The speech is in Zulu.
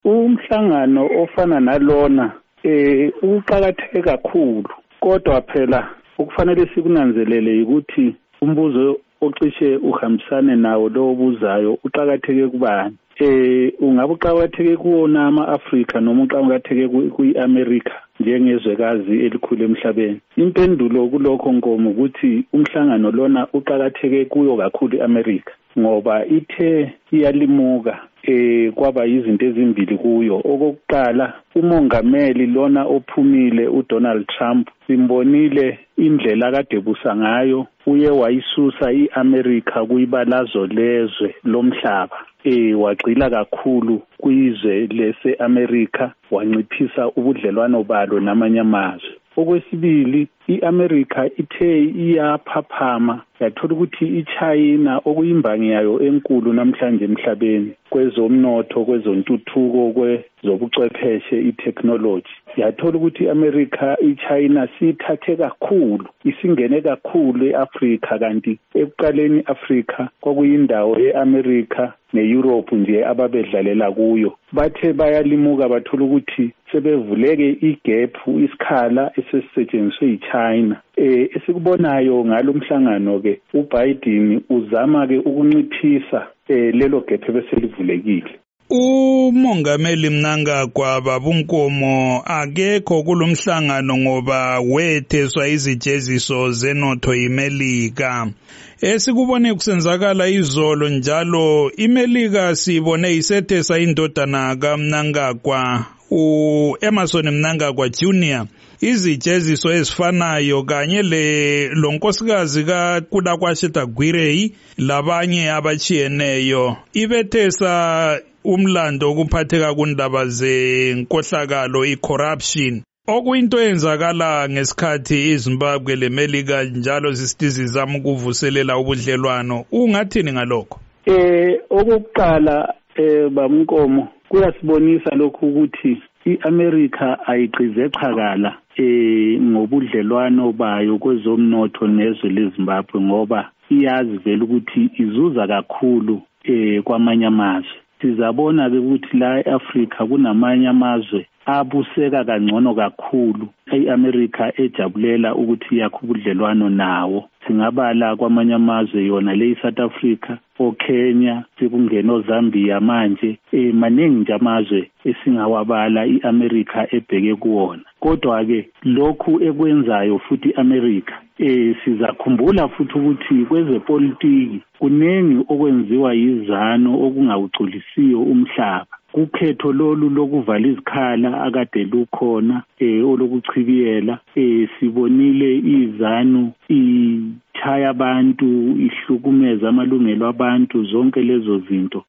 umhlangano ofana nalona uqakatheke kakhulu, kodwa phela okufanele sikunanzelele ukuthi umbuzo ocishe uhambisane nawo lo obuzayo uqakatheke kubani. Ungabe uqakatheke kuwona ama-Afrika noma uqakatheke kwi-America njengezwekazi elikhulu emhlabeni? Impendulo kulokho Nkomo ukuthi umhlangano lona uqakatheke kuyo kakhulu i-America ngoba ithe iyalimuka kwaba izinto ezimbili kuyo. Okokuqala, umongameli lona ophumile uDonald Trump simbonile indlela kade busa ngayo, uye wayisusa i-America kuyibalazo lezwe lomhlaba. Wagxila kakhulu kwizwe lese-America, wanciphisa ubudlelwano balo namanye amazwe. Okwesibili, i-America ithe iyaphaphama yathola ukuthi iChina okuyimbangi yayo enkulu namhlanje emhlabeni kwezomnotho, kwezontuthuko, kwezobuchwepheshe, i-technology, yathola ukuthi i-America iChina sithathe kakhulu, isingene kakhulu e-Africa, kanti ekuqaleni i-Africa kwakuyindawo ye-America ne-Europe nje ababedlalela kuyo. Bathe bayalimuka bathola ukuthi sebevuleke igephu, isikhala esesisetshenziswe yiChina. Esikubonayo ngalo mhlangano ke uBiden uzama ke ukunciphisa lelo gephu beselivulekile. Umongameli Mnangagwa Babunkomo akekho kulomhlangano ngoba wetheswa izijeziso zenotho yiMelika. Esikubone kusenzakala izolo njalo iMelika sibone isethesa indodana kaMnangagwa uEmerson Mnangagwa Jr. izijeziso ezifanayo kanye lonkosikazi kaKulakwashe Dagwirei labanye abachiyeneyo. Ibethesa umlando okuphatheka kundaba zenkohlakalo i-corruption. Okuyinto eyenzakala ngesikhathi iZimbabwe leMelika njalo zisizama ukuvuselela ubudlelwano. Ungathini ngalokho? Okokuqala Bamnkomo kuyasibonisa lokhu ukuthi i-America ayiqize qhakala ngobudlelwano bayo kwezomnotho nezwe leZimbabwe ngoba iyazi vele ukuthi izuza kakhulu kwamanye amazwe. Sizabona-ke ukuthi la e-Afrika kunamanye amazwe abuseka kangcono kakhulu i-America ejabulela ukuthi yakhe ubudlelwano nawo. Singabala kwamanye amazwe yona le South Africa, oKenya, sekungena oZambia manje, maningi nje amazwe esingawabala i-America ebheke kuwona. Kodwa-ke lokhu ekwenzayo futhi i-America sizakhumbula futhi ukuthi kwezepolitiki kuningi okwenziwa yizano okungawugculisiyo umhlaba. Kukhetho lolu lokuvala izikhala akade lukhona olokuchibiyela sibonile izanu ichaya abantu, ihlukumeza amalungelo abantu, zonke lezo zinto